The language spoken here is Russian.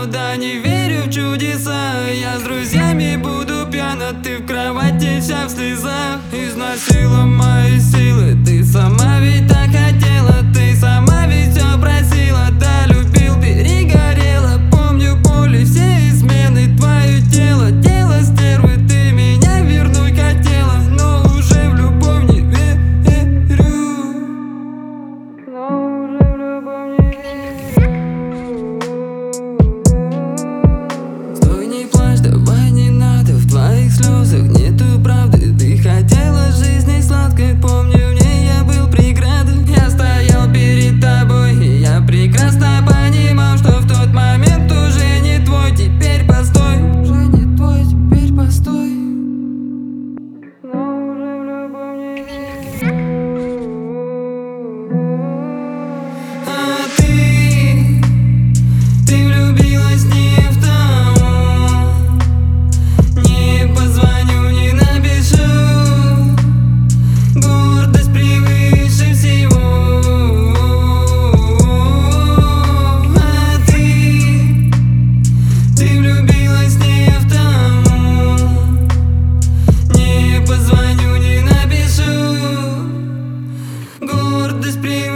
да не верю в чудеса. Я с друзьями буду пьяна, ты в кровати вся в слезах. Износила мои силы, ты сама ведь так хотела. Ты сама ведь все просила, да любил, перегорела. Помню боли, все измены, твое тело, тело стервы. Ты меня вернуть хотела, но уже в любовь не верю. Но уже в любовь не верю. Стой, не плачь, давай не надо, в твоих слезах нету правды. Ты хотела жизни сладкой, помню, в ней я был преградой. Я стоял перед тобой, и я прекрасно понимал, что в тот момент уже не твой, теперь постой. Уже не твой, теперь постой. Но уже в любовь не верю. А ты влюбилась не в того. Не позвоню, не напишу. Гордость превыше всего. А ты влюбилась не в того. Не позвоню, не напишу. Гордость превыше